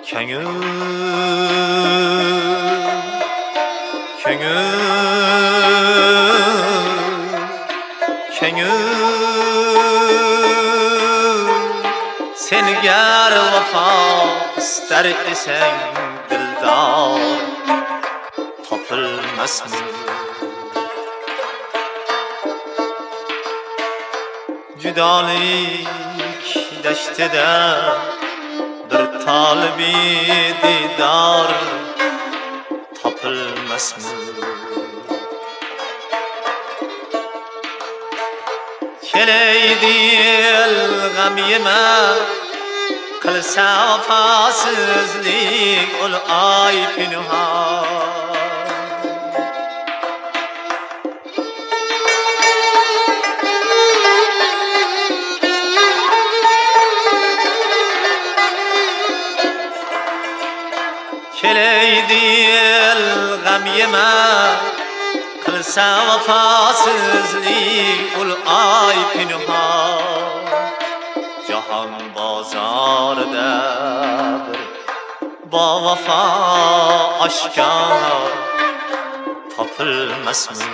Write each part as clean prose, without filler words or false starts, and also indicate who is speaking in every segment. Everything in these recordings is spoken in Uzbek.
Speaker 1: Köngül, köngül, köngül Sen gar vafo istar esen dildor topilmasmi Judolik dashtida bir talibi didor topilmasmi Keleydi el gam yema qilsa vafosizlik ul ay pinhon Keleydi el gam yema qilsa vafosizlik ul ay pinhon Jahon bozorida bir bavafo oshkor topilmasmi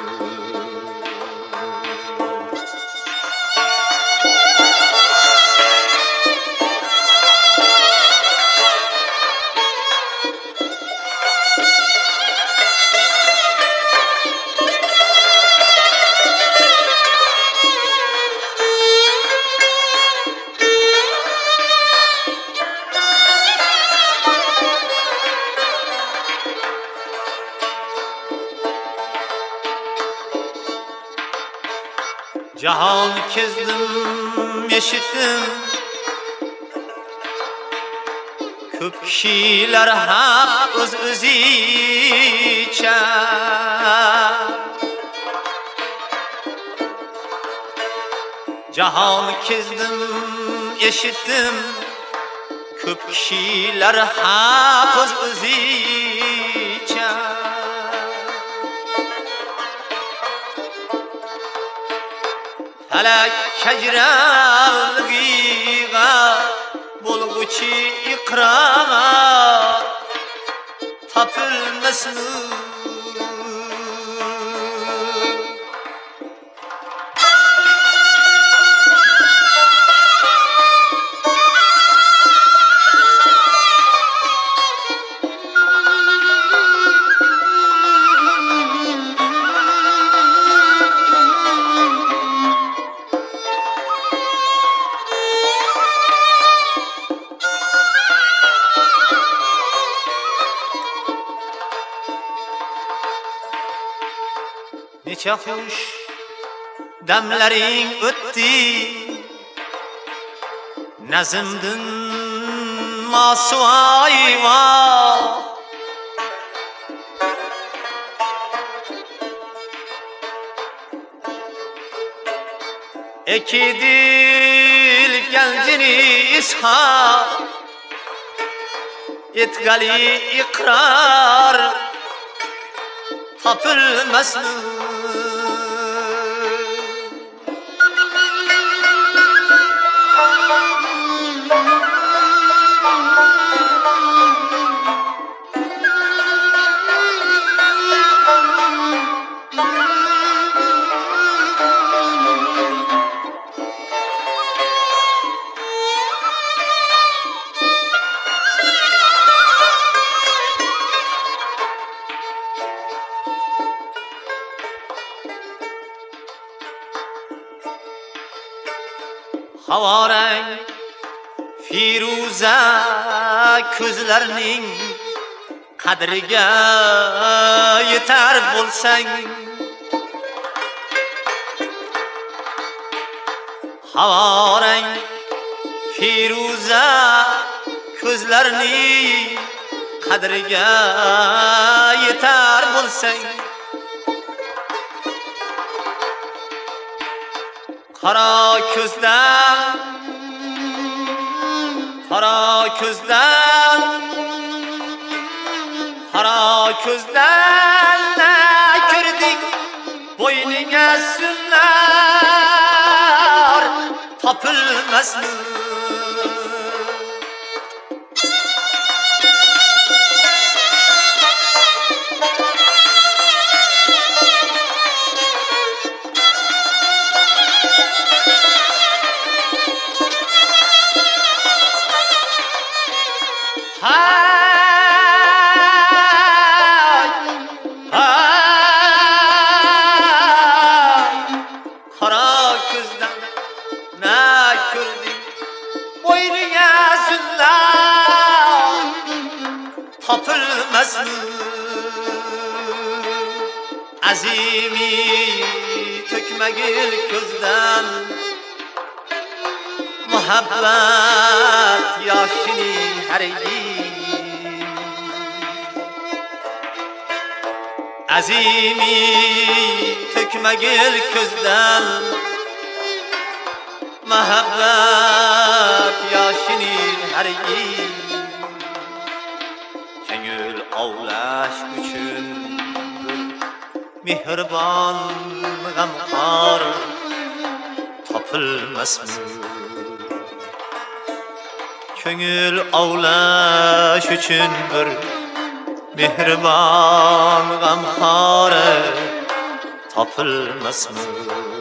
Speaker 1: Jahon kezdim, eshitdim Ko'p kishilar ham o'z-o'zicha Jahon kezdim, eshitdim Ko'p kishilar ham o'z-o'zicha Falak kajravligiga bo'lg'uchi iqror topilmasmi Necha xush damlaring o'tdi Nazmdin masuvoy voh Ekidil galjini ishaq Etgali iqror topilmasmi Havorang firuza ko'zlarning qadriga yetar bo'lsang Havorang firuza ko'zlarning qadriga yetar bo'lsang Qara ko'zdan ko'rding bo'yninga sunnar topilmasmi hay hay qara ko'zdan na ko'rding bo'yniga suzlab topilmasmi azimi to'kmagil ko'zdan muhabbat yoshini hargiz azimi to'kmagil ko'zdan muhabbat yoshini hargiz ko'ngil ovlash uchun mehribon g'amxor topilmasmi ko'ngil ovlash uchun bir mehribon g'amxor topilmasmi